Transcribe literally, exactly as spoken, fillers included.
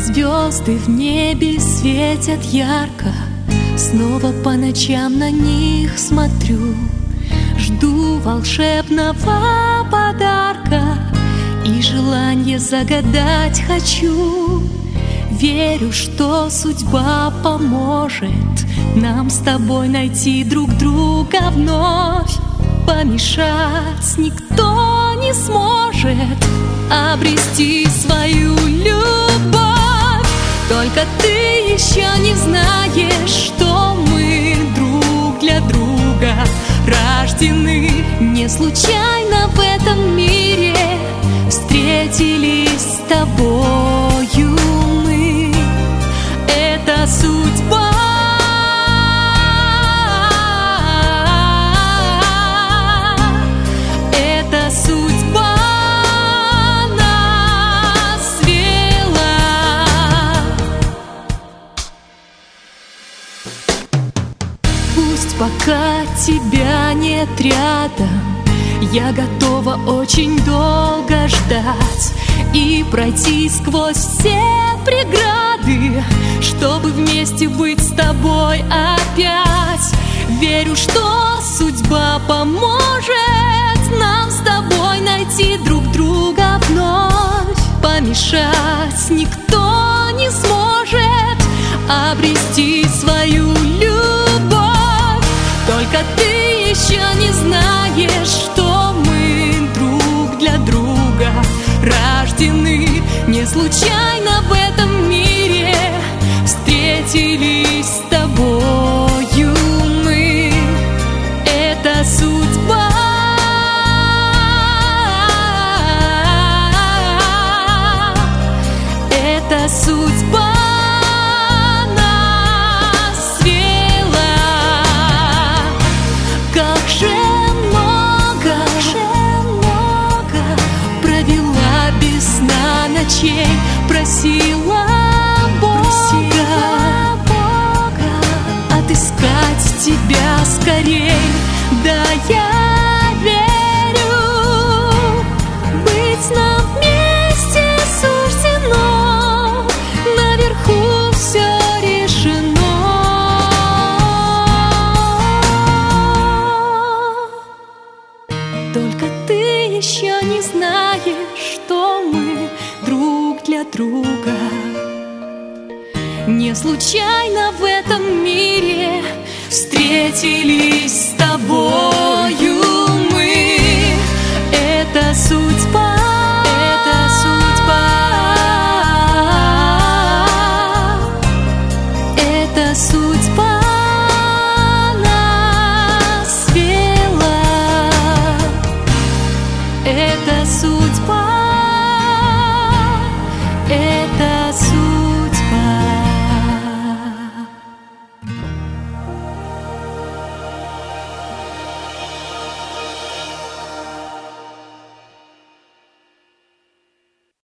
Звезды в небе светят ярко, снова по ночам на них смотрю. Жду волшебного подарка и желание загадать хочу. Верю, что судьба поможет нам с тобой найти друг друга вновь. Помешать никто не сможет обрести свою любовь. Только ты еще не знаешь, что мы друг для друга рождены. Не случайно в этом мире встретились с тобою мы. Это судьба. Это судьба нас свела. Пусть пока тебя нет рядом, я готова очень долго ждать и пройти сквозь все преграды, чтобы вместе быть с тобой опять. Верю, что судьба поможет нам с тобой найти друг друга вновь. Помешать никто не сможет обрести свою любовь. Только ты еще не знаешь, что мы друг для друга рождены. Не случайно в этом мире встретились с тобою мы. Это судьба. Это судьба. Просила Бога, просила Бога отыскать тебя скорей. Да, я верю, быть нам вместе суждено, наверху все решено. Только ты еще не знаешь, что мы друг для друга. Не случайно в этом мире встретились с тобою.